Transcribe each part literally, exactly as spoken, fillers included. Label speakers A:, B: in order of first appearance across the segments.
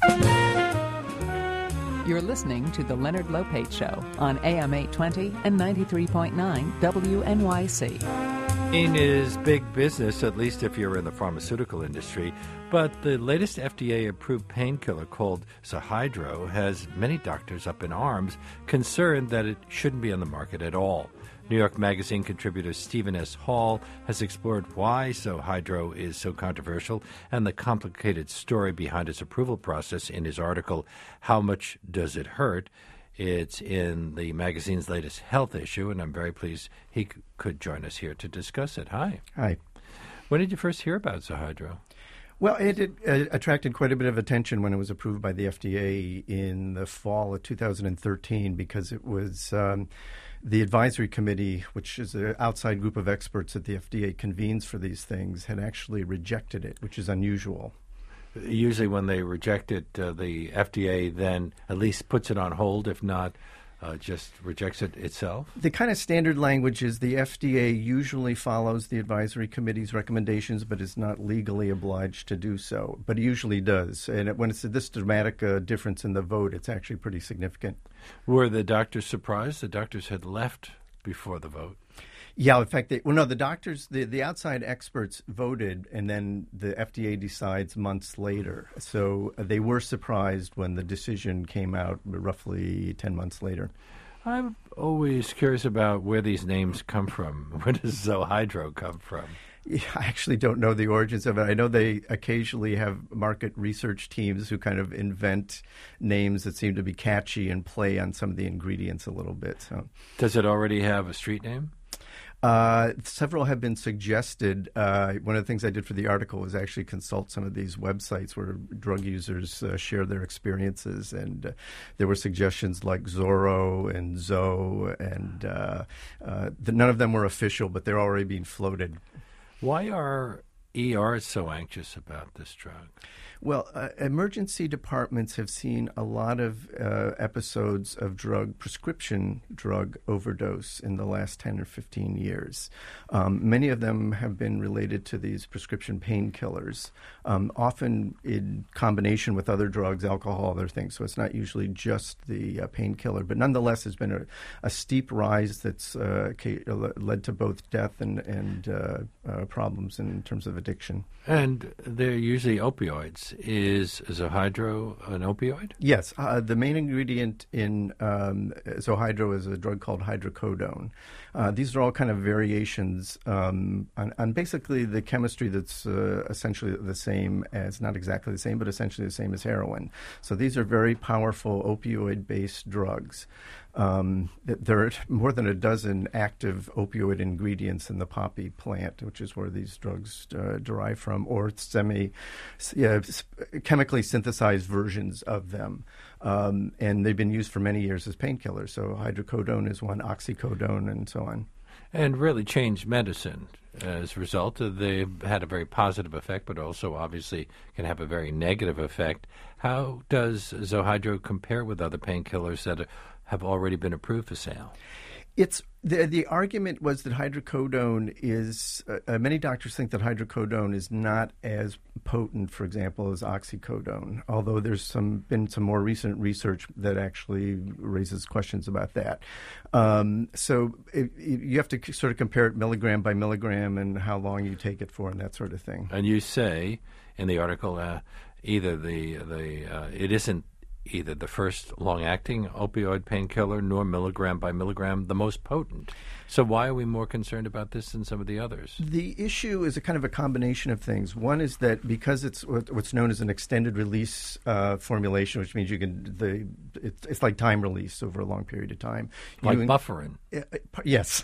A: You're listening to The Leonard Lopate Show on A M eight twenty and ninety-three point nine W N Y C.
B: Pain is big business, at least if you're in the pharmaceutical industry. But the latest F D A-approved painkiller called Zohydro has many doctors up in arms, concerned that it shouldn't be on the market at all. New York Magazine contributor Stephen S. Hall has explored why Zohydro is so controversial and the complicated story behind its approval process in his article, How Much Does It Hurt? It's in the magazine's latest health issue, and I'm very pleased he c- could join us here to discuss it. Hi.
C: Hi.
B: When did you first hear about Zohydro?
C: Well, it, it uh, attracted quite a bit of attention when it was approved by the F D A in the fall of two thousand thirteen because it was um, the advisory committee, which is an outside group of experts that the F D A convenes for these things, had actually rejected it, which is unusual.
B: Usually when they reject it, uh, the F D A then at least puts it on hold, if not uh, just rejects it itself?
C: The kind of standard language is the F D A usually follows the advisory committee's recommendations, but is not legally obliged to do so. But it usually does. And it, when it's this dramatic uh, difference in the vote, it's actually pretty significant.
B: Were the doctors surprised? The doctors had left before the vote.
C: Yeah, in fact, they, well, no, the doctors, the, the outside experts voted, and then the F D A decides months later. So uh, they were surprised when the decision came out roughly ten months later.
B: I'm always curious about where these names come from. Where does Zohydro come from?
C: Yeah, I actually don't know the origins of it. I know they occasionally have market research teams who kind of invent names that seem to be catchy and play on some of the ingredients a little bit. So,
B: does it already have a street name?
C: Uh, several have been suggested. Uh, one of the things I did for the article was actually consult some of these websites where drug users uh, share their experiences, and uh, there were suggestions like Zorro and Zo, and uh, uh, the, none of them were official, but they're already being floated.
B: Why are E Rs so anxious about this drug?
C: Well, uh, emergency departments have seen a lot of uh, episodes of drug prescription drug overdose in the last ten or fifteen years. Um, many of them have been related to these prescription painkillers, um, often in combination with other drugs, alcohol, other things. So it's not usually just the uh, painkiller, but nonetheless, there's been a, a steep rise that's uh, led to both death and, and uh, uh, problems in terms of addiction.
B: And they're usually opioids. Is Zohydro an opioid?
C: Yes. Uh, the main ingredient in um, Zohydro is a drug called hydrocodone. Uh, these are all kind of variations um, on, on basically the chemistry that's uh, essentially the same as, not exactly the same, but essentially the same as heroin. So these are very powerful opioid-based drugs. Um, there are more than a dozen active opioid ingredients in the poppy plant, which is where these drugs uh, derive from, or semi yeah, chemically synthesized versions of them. Um, and they've been used for many years as painkillers. So hydrocodone is one, oxycodone, and so on.
B: And really changed medicine as a result. They've had a very positive effect, but also obviously can have a very negative effect. How does Zohydro compare with other painkillers that are have already been approved for sale?
C: It's the the argument was that hydrocodone is uh, many doctors think that hydrocodone is not as potent, for example, as oxycodone. Although there's some been some more recent research that actually raises questions about that. Um, so it, it, you have to sort of compare it milligram by milligram and how long you take it for and that sort of thing.
B: And you say in the article uh, either the the uh, it isn't either the first long-acting opioid painkiller nor milligram by milligram the most potent. So why are we more concerned about this than some of the others?
C: The issue is a kind of a combination of things. One is that because it's what's known as an extended release uh, formulation, which means you can the it's, it's like time release over a long period of time.
B: Like
C: you,
B: buffering.
C: Uh, yes.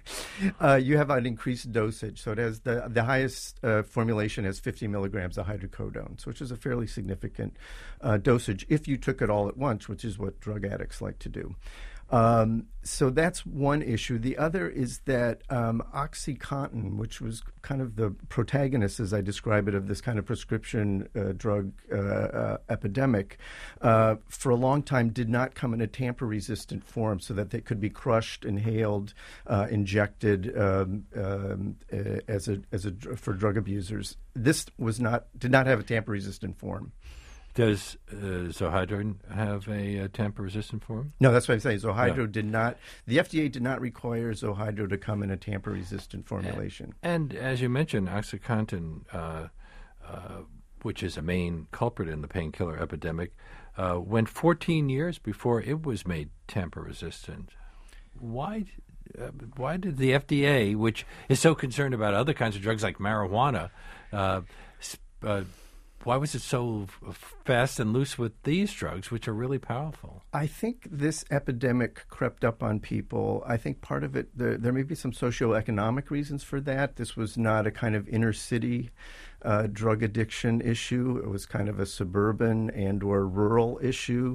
C: uh, you have an increased dosage. So it has the the highest uh, formulation has fifty milligrams of hydrocodone, which is a fairly significant uh, dosage if you took it all at once, which is what drug addicts like to do. Um, so that's one issue. The other is that um, OxyContin, which was kind of the protagonist, as I describe it, of this kind of prescription uh, drug uh, uh, epidemic, uh, for a long time did not come in a tamper-resistant form so that they could be crushed, inhaled, uh, injected um, um, uh, as a as a for drug abusers. This was not did not have a tamper-resistant form.
B: Does uh, Zohydro have a, a tamper-resistant form?
C: No, that's what I'm saying. Zohydro
B: No.
C: did not, the F D A did not require Zohydro to come in a tamper-resistant formulation.
B: And, and as you mentioned, OxyContin, uh, uh, which is a main culprit in the painkiller epidemic, uh, went fourteen years before it was made tamper-resistant. Why, uh, why did the F D A, which is so concerned about other kinds of drugs like marijuana, uh, uh, why was it so f- fast and loose with these drugs, which are really powerful?
C: I think this epidemic crept up on people. I think part of it, there, there may be some socioeconomic reasons for that. This was not a kind of inner city uh, drug addiction issue. It was kind of a suburban and or rural issue.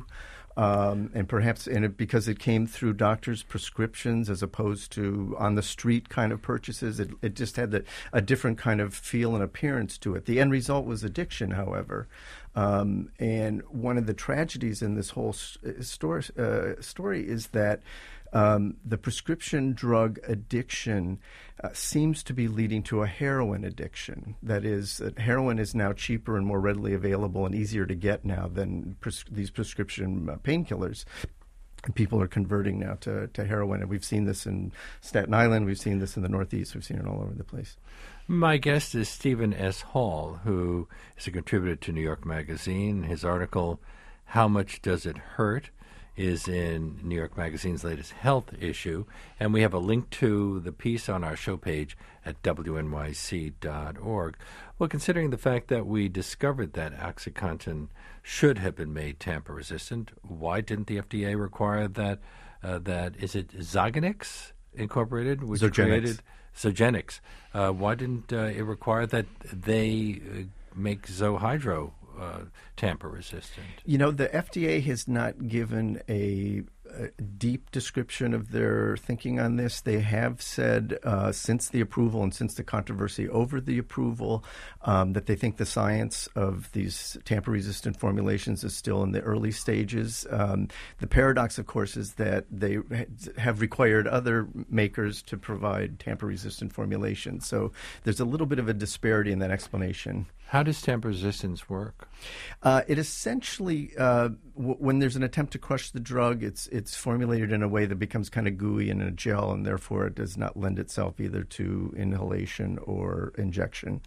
C: Um, and perhaps and it, because it came through doctors' prescriptions as opposed to on the street kind of purchases, it, it just had the, a different kind of feel and appearance to it. The end result was addiction, however. Um, and one of the tragedies in this whole story, uh, story is that um, the prescription drug addiction uh, seems to be leading to a heroin addiction. That is, that heroin is now cheaper and more readily available and easier to get now than pres- these prescription uh, painkillers. And people are converting now to, to heroin. And we've seen this in Staten Island. We've seen this in the Northeast. We've seen it all over the place.
B: My guest is Stephen S. Hall, who is a contributor to New York Magazine. His article, How Much Does It Hurt?, is in New York Magazine's latest health issue. And we have a link to the piece on our show page at W N Y C dot org. Well, considering the fact that we discovered that OxyContin should have been made tamper-resistant, why didn't the F D A require that, uh, that is it Zogenix Incorporated, which
C: Zogenix.
B: created Zogenix. Uh, why didn't uh, it require that they uh, make Zohydro uh, tamper-resistant?
C: You know, the F D A has not given a, a deep description of their thinking on this. They have said uh, since the approval and since the controversy over the approval um, that they think the science of these tamper-resistant formulations is still in the early stages. Um, the paradox, of course, is that they have required other makers to provide tamper-resistant formulations. So there's a little bit of a disparity in that explanation.
B: How does tamper resistance work?
C: Uh, it essentially, uh, w- when there's an attempt to crush the drug, it's it's formulated in a way that becomes kind of gooey in a gel, and therefore it does not lend itself either to inhalation or injection.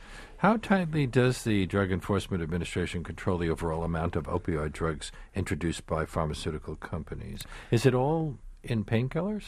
B: How tightly does the Drug Enforcement Administration control the overall amount of opioid drugs introduced by pharmaceutical companies? Is it all in painkillers?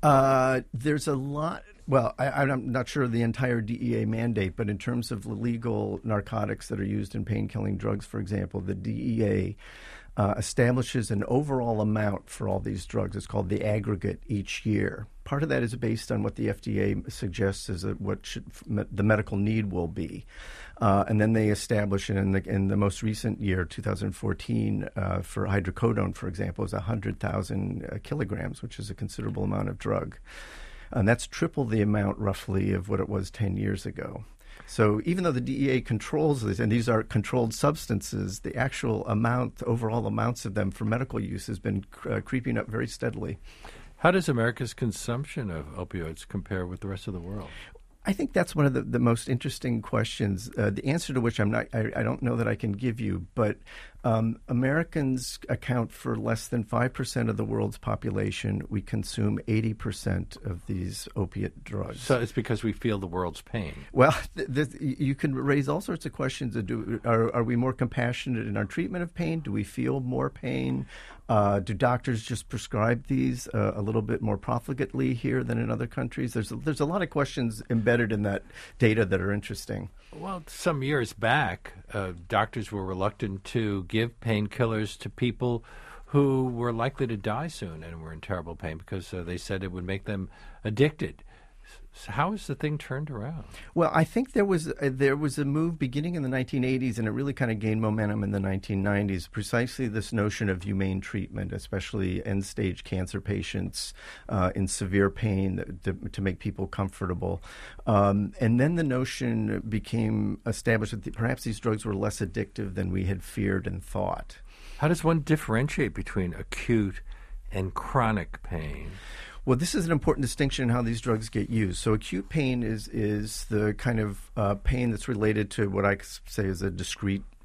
C: Uh, there's a lot. Well, I, I'm not sure of the entire D E A mandate, but in terms of legal narcotics that are used in pain-killing drugs, for example, the D E A uh, establishes an overall amount for all these drugs. It's called the aggregate each year. Part of that is based on what the F D A suggests is that what should, the medical need will be. Uh, and then they establish it in the, in the most recent year, two thousand fourteen, uh, for hydrocodone, for example, is one hundred thousand uh, kilograms, which is a considerable amount of drug. And that's triple the amount, roughly, of what it was ten years ago. So even though the D E A controls this, and these are controlled substances, the actual amount, the overall amounts of them for medical use has been uh, creeping up very steadily.
B: How does America's consumption of opioids compare with the rest of the world?
C: I think that's one of the, the most interesting questions, uh, the answer to which I'm not, I, I don't know that I can give you, but um, Americans account for less than five percent of the world's population. We consume eighty percent of these opiate drugs.
B: So it's because we feel the world's pain.
C: Well, th- th- you can raise all sorts of questions. Do, are, are we more compassionate in our treatment of pain? Do we feel more pain? Uh, do doctors just prescribe these uh, a little bit more profligately here than in other countries? There's a, there's a lot of questions embedded in that data that are interesting.
B: Well, some years back, uh, doctors were reluctant to give painkillers to people who were likely to die soon and were in terrible pain because uh, they said it would make them addicted. So how has the thing turned around?
C: Well, I think there was a, there was a move beginning in the nineteen eighties, and it really kind of gained momentum in the nineteen nineties, precisely this notion of humane treatment, especially end-stage cancer patients uh, in severe pain, to, to make people comfortable. Um, and then the notion became established that the, perhaps these drugs were less addictive than we had feared and thought.
B: How does one differentiate between acute and chronic pain?
C: Well, this is an important distinction in how these drugs get used. So acute pain is is the kind of uh, pain that's related to what I say is a discrete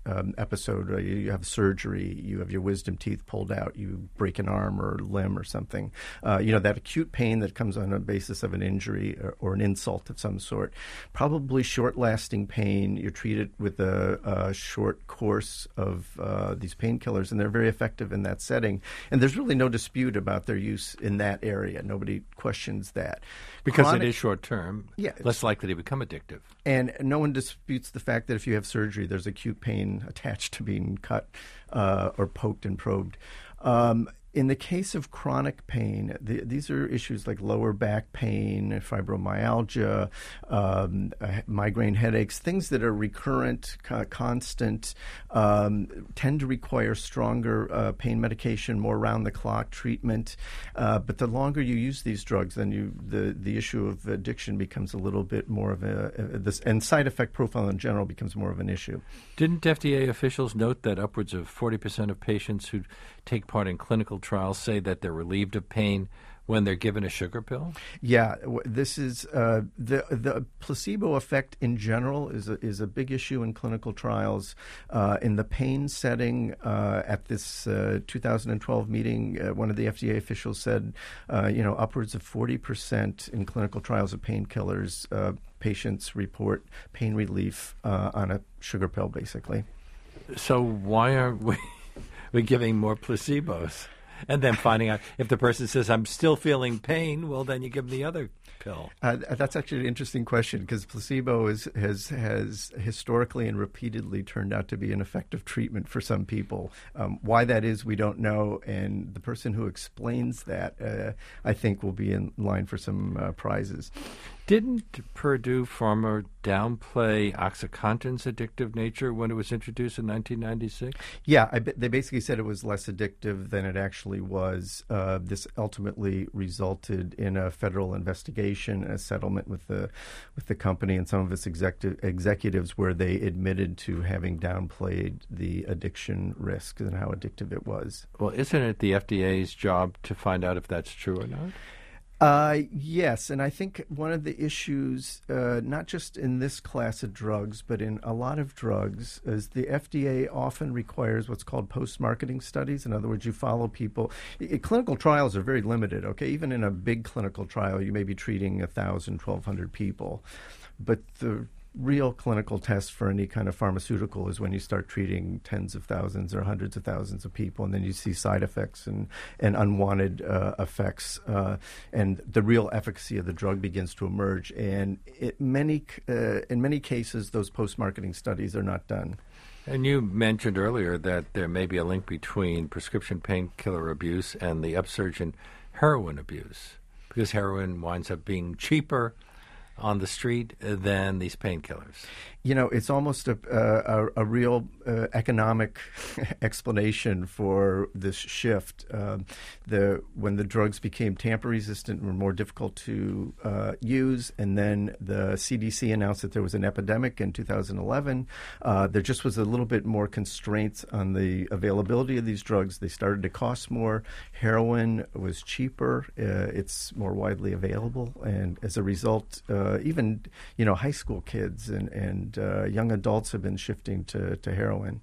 C: um, episode. Uh, you, you have surgery, you have your wisdom teeth pulled out, you break an arm or limb or something. Uh, you know, that acute pain that comes on a basis of an injury or, or an insult of some sort. Probably short-lasting pain. You're treated with a, a short course of uh, these painkillers, and they're very effective in that setting. And there's really no dispute about their use in that area. Nobody questions that.
B: Because
C: Chronic,
B: it is short-term,
C: yeah,
B: less likely to become addictive.
C: And no one disputes the fact that if you have surgery, there's acute pain attached to being cut uh, or poked and probed. Um, in the case of chronic pain, the, these are issues like lower back pain, fibromyalgia, um, uh, migraine headaches, things that are recurrent, uh, constant, um, tend to require stronger uh, pain medication, more round-the-clock treatment. Uh, but the longer you use these drugs, then you the, the issue of addiction becomes a little bit more of a, a this, and side effect profile in general becomes more of an issue.
B: Didn't F D A officials note that upwards of forty percent of patients who take part in clinical trials say that they're relieved of pain when they're given a sugar pill?
C: Yeah, this is uh, the the placebo effect in general is a, is a big issue in clinical trials. Uh, in the pain setting, uh, at this uh, two thousand twelve meeting, uh, one of the F D A officials said, uh, you know, upwards of forty percent in clinical trials of painkillers, uh, patients report pain relief uh, on a sugar pill, basically.
B: So why are we we giving more placebos? And then finding out if the person says, I'm still feeling pain, well, then you give them the other pill.
C: Uh, that's actually an interesting question because placebo is, has has historically and repeatedly turned out to be an effective treatment for some people. Um, why that is, we don't know. And the person who explains that, uh, I think, will be in line for some uh, prizes.
B: Didn't Purdue Pharma downplay OxyContin's addictive nature when it was introduced in nineteen ninety-six?
C: Yeah, I, they basically said it was less addictive than it actually was. Uh, this ultimately resulted in a federal investigation, a settlement with the with the company and some of its executive, executives where they admitted to having downplayed the addiction risk and how addictive it was.
B: Well, isn't it the F D A's job to find out if that's true or not?
C: Uh, yes, and I think one of the issues, uh, not just in this class of drugs, but in a lot of drugs, is the F D A often requires what's called post-marketing studies. In other words, you follow people. I, clinical trials are very limited, okay? Even in a big clinical trial, you may be treating one thousand, twelve hundred people. But the real clinical test for any kind of pharmaceutical is when you start treating tens of thousands or hundreds of thousands of people, and then you see side effects and, and unwanted uh, effects, uh, and the real efficacy of the drug begins to emerge. And it many uh, in many cases, those post-marketing studies are not done.
B: And you mentioned earlier that there may be a link between prescription painkiller abuse and the upsurge in heroin abuse, because heroin winds up being cheaper on the street than these painkillers.
C: You know, it's almost a, a, a real uh, economic explanation for this shift. Uh, the when the drugs became tamper-resistant and were more difficult to uh, use, and then the C D C announced that there was an epidemic in two thousand eleven, uh, there just was a little bit more constraints on the availability of these drugs. They started to cost more. Heroin was cheaper. Uh, it's more widely available, and as a result, uh, even you know high school kids and and Uh, young adults have been shifting to, to heroin.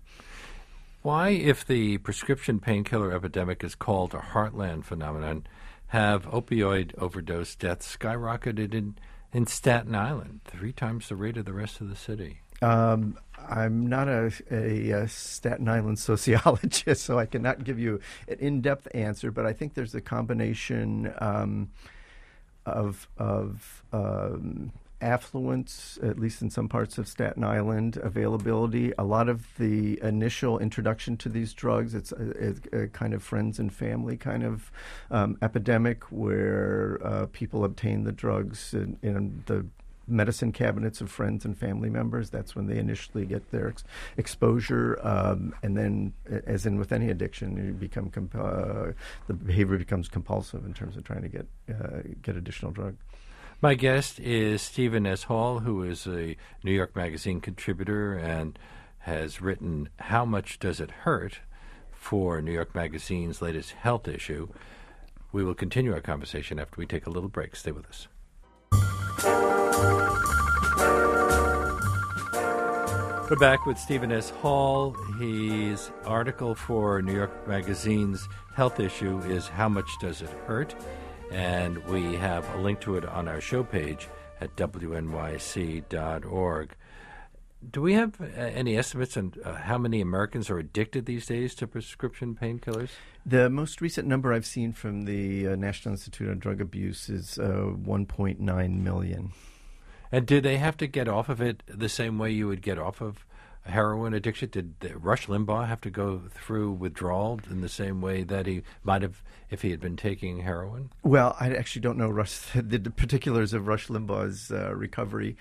B: Why, if the prescription painkiller epidemic is called a heartland phenomenon, have opioid overdose deaths skyrocketed in, in Staten Island, three times the rate of the rest of the city?
C: Um, I'm not a, a, a Staten Island sociologist, so I cannot give you an in-depth answer, but I think there's a combination um, of of um, affluence, at least in some parts of Staten Island, availability. A lot of the initial introduction to these drugs, it's a, a, a kind of friends and family kind of um, epidemic where uh, people obtain the drugs in, in the medicine cabinets of friends and family members. That's when they initially get their ex- exposure. Um, and then, as in with any addiction, you become comp- uh, the behavior becomes compulsive in terms of trying to get uh, get additional drug.
B: My guest is Stephen S. Hall, who is a New York Magazine contributor and has written How Much Does It Hurt for New York Magazine's latest health issue. We will continue our conversation after we take a little break. Stay with us. We're back with Stephen S. Hall. His article for New York Magazine's health issue is How Much Does It Hurt? And we have a link to it on our show page at W N Y C dot org. Do we have uh, any estimates on uh, how many Americans are addicted these days to prescription painkillers?
C: The most recent number I've seen from the uh, National Institute on Drug Abuse is uh, one point nine million.
B: And did they have to get off of it the same way you would get off of heroin addiction? Did Rush Limbaugh have to go through withdrawal in the same way that he might have if he had been taking heroin?
C: Well, I actually don't know Rush, the particulars of Rush Limbaugh's uh, recovery.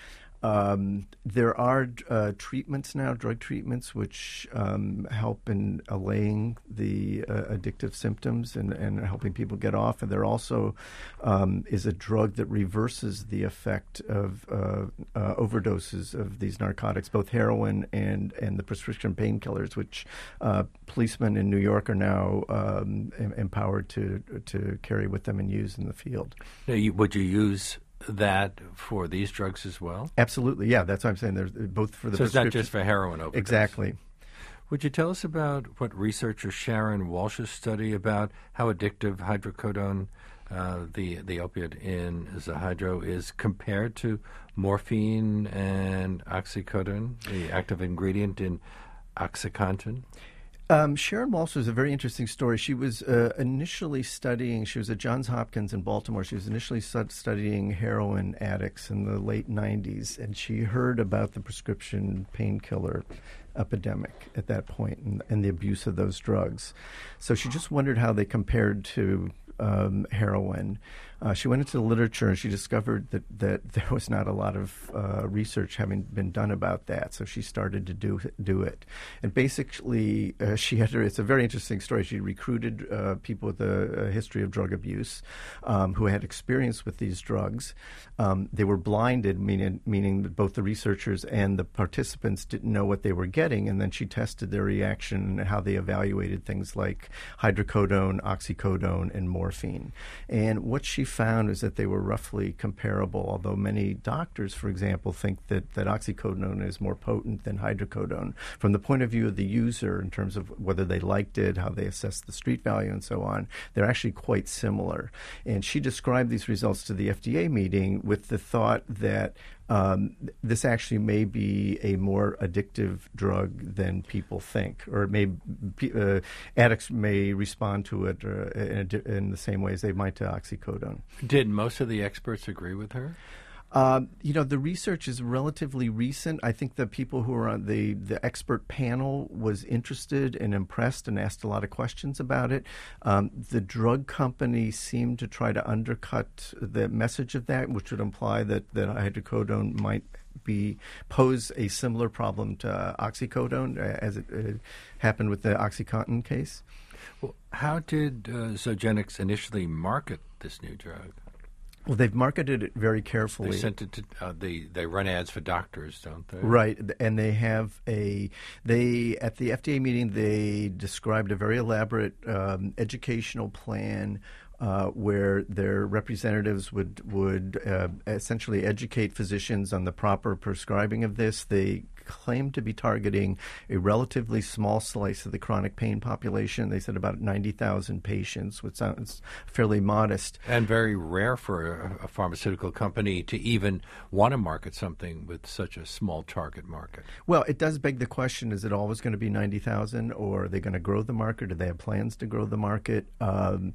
C: Um, there are uh, treatments now, drug treatments, which um, help in allaying the uh, addictive symptoms and, and helping people get off. And there also um, is a drug that reverses the effect of uh, uh, overdoses of these narcotics, both heroin and, and the prescription painkillers, which uh, policemen in New York are now um, em- empowered to to carry with them and use in the field.
B: Now, you, would you use that for these drugs as well?
C: Absolutely, yeah. That's what I'm saying. There's both for the
B: so it's not just for heroin overdose.
C: Exactly.
B: Would you tell us about what researcher Sharon Walsh's study about how addictive hydrocodone, uh, the the opiate in Zahydro, is compared to morphine and oxycodone, the active ingredient in OxyContin?
C: Um, Sharon Walsh was a very interesting story. She was uh, initially studying, she was at Johns Hopkins in Baltimore. She was initially stud- studying heroin addicts in the late nineties, and she heard about the prescription painkiller epidemic at that point and, and the abuse of those drugs. So she just wondered how they compared to um, heroin. Uh, she went into the literature and she discovered that, that there was not a lot of uh, research having been done about that. So she started to do do it. And basically, uh, she had her, it's a very interesting story. She recruited uh, people with a, a history of drug abuse um, who had experience with these drugs. Um, they were blinded, meaning, meaning that both the researchers and the participants didn't know what they were getting. And then she tested their reaction and how they evaluated things like hydrocodone, oxycodone, and morphine. And what she found is that they were roughly comparable, although many doctors, for example, think that, that oxycodone is more potent than hydrocodone. From the point of view of the user, in terms of whether they liked it, how they assessed the street value, and so on, they're actually quite similar. And she described these results to the F D A meeting with the thought that Um, this actually may be a more addictive drug than people think, or it may uh, addicts may respond to it uh, in, a, in the same way as they might to oxycodone.
B: Did most of the experts agree with her?
C: Um, you know, the research is relatively recent. I think the people who were on the, the expert panel was interested and impressed and asked a lot of questions about it. Um, the drug company seemed to try to undercut the message of that, which would imply that, that hydrocodone might be pose a similar problem to uh, oxycodone uh, as it uh, happened with the OxyContin case.
B: Well, how did uh, Zogenix initially market this new drug?
C: Well, they've marketed it very carefully.
B: They sent it to uh, the. They run ads for doctors, don't they?
C: Right, and they have a. They at the F D A meeting they described a very elaborate um, educational plan. Uh, where their representatives would would uh, essentially educate physicians on the proper prescribing of this. They claim to be targeting a relatively small slice of the chronic pain population. They said about ninety thousand patients, which sounds fairly modest.
B: And very rare for a, a pharmaceutical company to even want to market something with such a small target market.
C: Well, it does beg the question, is it always going to be ninety thousand, or are they going to grow the market? Do they have plans to grow the market? Um,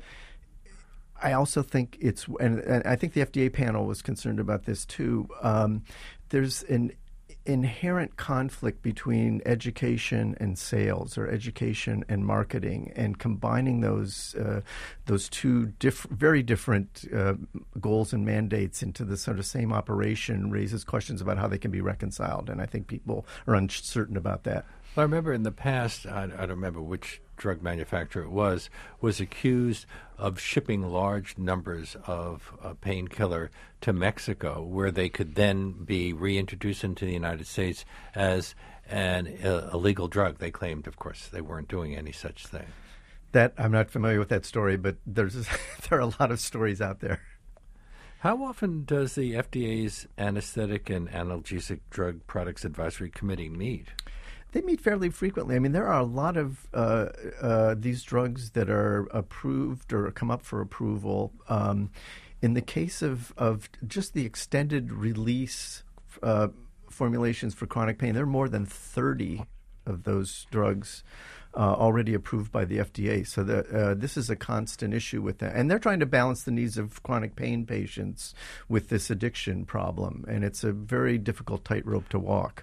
C: I also think it's, and, and I think the F D A panel was concerned about this too. Um, there's an inherent conflict between education and sales, or education and marketing, and combining those uh, those two diff- very different uh, goals and mandates into the sort of same operation raises questions about how they can be reconciled. And I think people are uncertain about that.
B: Well, I remember in the past, I, I don't remember which drug manufacturer it was, was accused of shipping large numbers of uh, painkiller to Mexico, where they could then be reintroduced into the United States as an uh, illegal drug. They claimed, of course, they weren't doing any such thing.
C: That I'm not familiar with that story, but there's there are a lot of stories out there.
B: How often does the F D A's Anesthetic and Analgesic Drug Products Advisory Committee meet?
C: They meet fairly frequently. I mean, there are a lot of uh, uh, these drugs that are approved or come up for approval. Um, in the case of, of just the extended release uh, formulations for chronic pain, there are more than thirty of those drugs uh, already approved by the F D A. So that, uh, this is a constant issue with that. And they're trying to balance the needs of chronic pain patients with this addiction problem. And it's a very difficult tightrope to walk.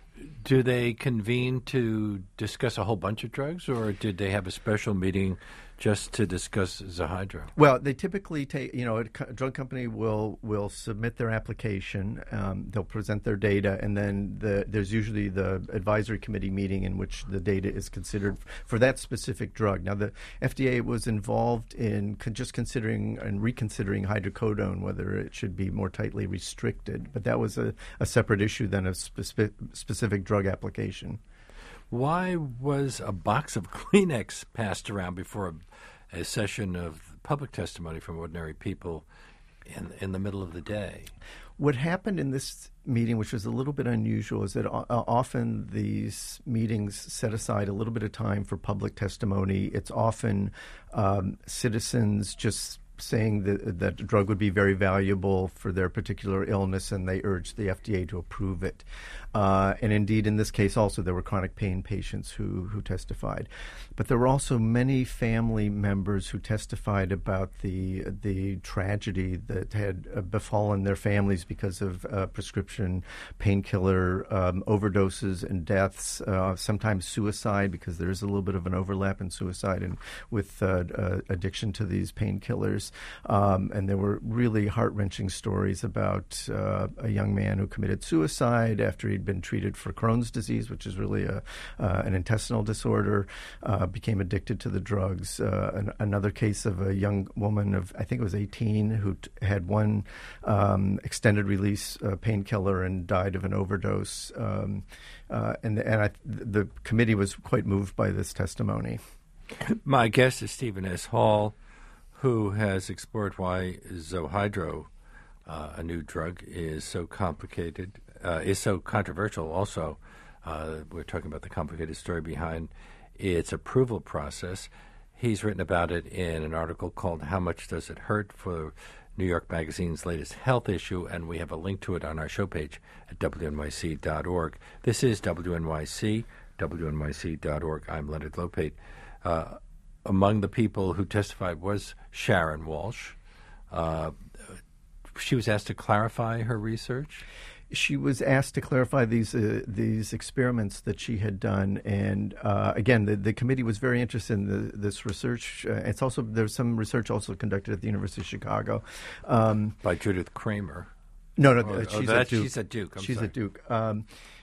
B: Do they convene to discuss a whole bunch of drugs, or did they have a special meeting just to discuss Zohydro?
C: Well, they typically take, you know, a, co- a drug company will will submit their application, um, they'll present their data, and then the, there's usually the advisory committee meeting in which the data is considered for that specific drug. Now, the F D A was involved in con- just considering and reconsidering hydrocodone, whether it should be more tightly restricted, but that was a, a separate issue than a spe- specific drug application.
B: Why was a box of Kleenex passed around before a, a session of public testimony from ordinary people in, in the middle of the day?
C: What happened in this meeting, which was a little bit unusual, is that o- often these meetings set aside a little bit of time for public testimony. It's often um, citizens just saying that that drug would be very valuable for their particular illness, and they urged the F D A to approve it. Uh, and indeed, in this case also, there were chronic pain patients who, who testified. But there were also many family members who testified about the the tragedy that had uh, befallen their families because of uh, prescription painkiller um, overdoses and deaths, uh, sometimes suicide, because there is a little bit of an overlap in suicide and with uh, uh, addiction to these painkillers. Um, and there were really heart-wrenching stories about uh, a young man who committed suicide after he'd been treated for Crohn's disease, which is really a, uh, an intestinal disorder, uh, became addicted to the drugs. Uh, an, another case of a young woman of, I think it was eighteen, who t- had one um, extended-release uh, painkiller and died of an overdose. Um, uh, and and I, the committee was quite moved by this testimony.
B: My guest is Stephen S. Hall, who has explored why Zohydro, uh, a new drug, is so complicated, uh, is so controversial also. Uh, we're talking about the complicated story behind its approval process. He's written about it in an article called How Much Does It Hurt for New York Magazine's latest health issue, and we have a link to it on our show page at W N Y C dot org. This is W N Y C, W N Y C dot org. I'm Leonard Lopate. Uh, Among the people who testified was Sharon Walsh. Uh, she was asked to clarify her research.
C: She was asked to clarify these uh, these experiments that she had done, and uh, again, the, the committee was very interested in the, this research. Uh, it's also there's some research also conducted at the University of Chicago um,
B: by Judith Kramer.
C: No, no,
B: or,
C: she's,
B: or
C: at Duke.
B: she's at Duke. I'm
C: she's
B: sorry.
C: at Duke. Um,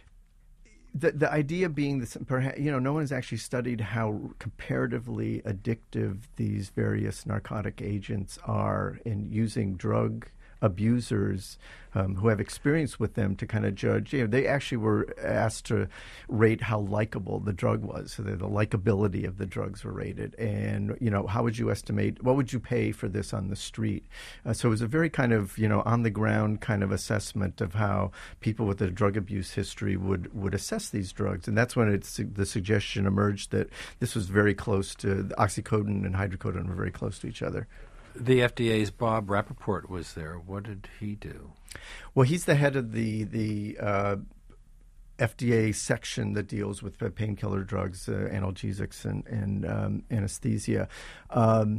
C: The, the idea being that perhaps, you know, no one has actually studied how comparatively addictive these various narcotic agents are in using drug abusers um, who have experience with them to kind of judge. You know, they actually were asked to rate how likable the drug was. So the, the likability of the drugs were rated. And, you know, how would you estimate, what would you pay for this on the street? Uh, so it was a very kind of, you know, on-the-ground kind of assessment of how people with a drug abuse history would, would assess these drugs. And that's when it's, the suggestion emerged that this was very close to, oxycodone and hydrocodone were very close to each other.
B: The F D A's Bob Rappaport was there. What did he do?
C: Well, he's the head of the the uh, F D A section that deals with uh, painkiller drugs, uh, analgesics, and, and um, anesthesia. Um,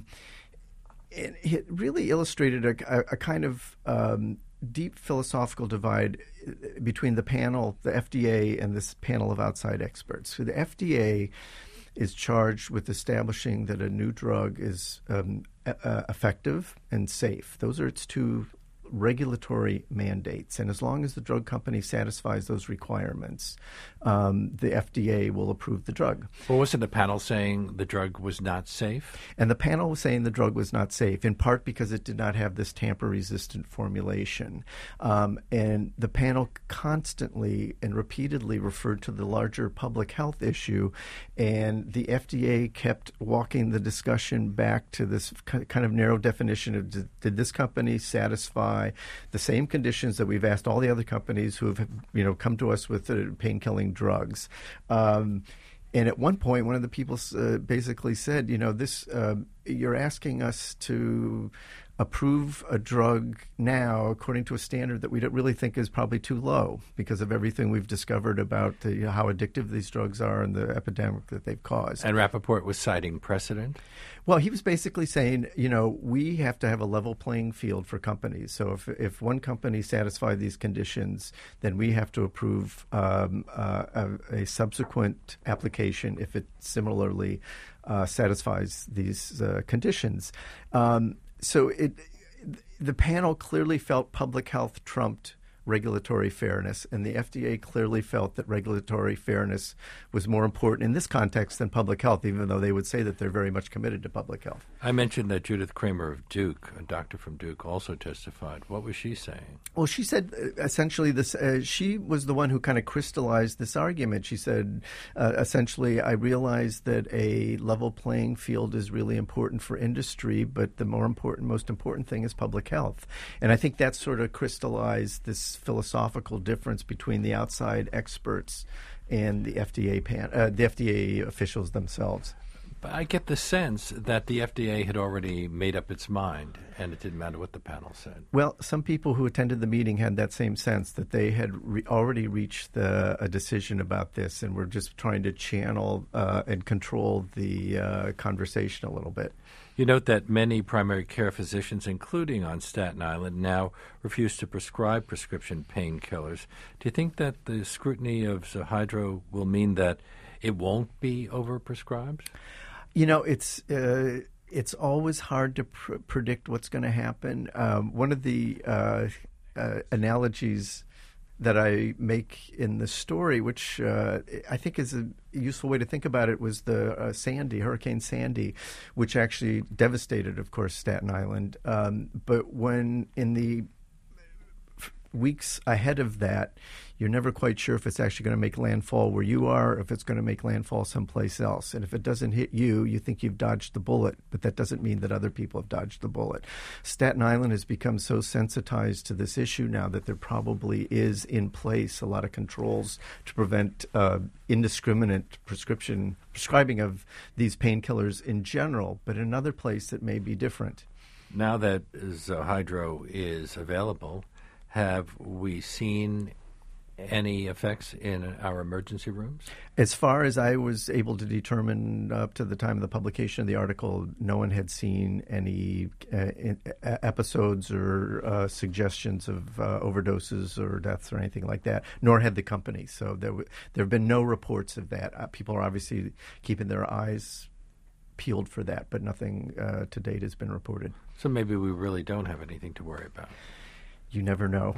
C: and it really illustrated a, a, a kind of um, deep philosophical divide between the panel, the F D A, and this panel of outside experts. So the F D A is charged with establishing that a new drug is um, uh, effective and safe. Those are its two regulatory mandates. And as long as the drug company satisfies those requirements, um, the F D A will approve the drug.
B: Well, wasn't the panel saying the drug was not safe?
C: And the panel was saying the drug was not safe, in part because it did not have this tamper-resistant formulation. Um, and the panel constantly and repeatedly referred to the larger public health issue, and the F D A kept walking the discussion back to this kind of narrow definition of did, did this company satisfy satisfy the same conditions that we've asked all the other companies who have, you know, come to us with uh, pain-killing drugs. Um, and at one point, one of the people uh, basically said, you know, this uh, you're asking us to approve a drug now according to a standard that we don't really think is probably too low because of everything we've discovered about the, how addictive these drugs are and the epidemic that they've caused.
B: And Rappaport was citing precedent?
C: Well, he was basically saying, you know, we have to have a level playing field for companies. So if if one company satisfies these conditions, then we have to approve um, uh, a, a subsequent application if it similarly uh, satisfies these uh, conditions. Um, So it, the panel clearly felt public health trumped regulatory fairness, and the F D A clearly felt that regulatory fairness was more important in this context than public health, even though they would say that they're very much committed to public health.
B: I mentioned that Judith Kramer of Duke, a doctor from Duke, also testified. What was she saying?
C: Well, she said uh, essentially this. Uh, she was the one who kind of crystallized this argument. She said, uh, essentially, I realized that a level playing field is really important for industry, but the more important, most important thing is public health. And I think that sort of crystallized this philosophical difference between the outside experts and the F D A pan, uh, the F D A officials themselves.
B: But I get the sense that the F D A had already made up its mind, and it didn't matter what the panel said.
C: Well, some people who attended the meeting had that same sense, that they had re- already reached the, a decision about this and were just trying to channel uh, and control the uh, conversation a little bit.
B: You note that many primary care physicians, including on Staten Island, now refuse to prescribe prescription painkillers. Do you think that the scrutiny of Zohydro will mean that it won't be overprescribed?
C: You know, it's uh, it's always hard to pr- predict what's going to happen. Um, one of the uh, uh, analogies that I make in the story, which uh, I think is a useful way to think about it, was the uh, Sandy, Hurricane Sandy, which actually devastated, of course, Staten Island. Um, but when in the f- weeks ahead of that, you're never quite sure if it's actually going to make landfall where you are, or if it's going to make landfall someplace else. And if it doesn't hit you, you think you've dodged the bullet, but that doesn't mean that other people have dodged the bullet. Staten Island has become so sensitized to this issue now that there probably is in place a lot of controls to prevent uh, indiscriminate prescription prescribing of these painkillers in general, but in another place that may be different.
B: Now that Zohydro is available, have we seen any effects in our emergency rooms?
C: As far as I was able to determine up to the time of the publication of the article, no one had seen any uh, in, uh, episodes or uh, suggestions of uh, overdoses or deaths or anything like that, nor had the company. So there, w- there have been no reports of that. Uh, people are obviously keeping their eyes peeled for that, but nothing uh, to date has been reported.
B: So maybe we really don't have anything to worry about.
C: You never know.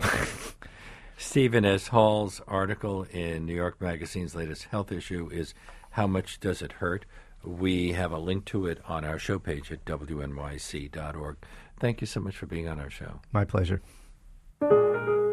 B: Stephen S. Hall's article in New York Magazine's latest health issue is How Much Does It Hurt? We have a link to it on our show page at W N Y C dot org. Thank you so much for being on our show.
C: My pleasure.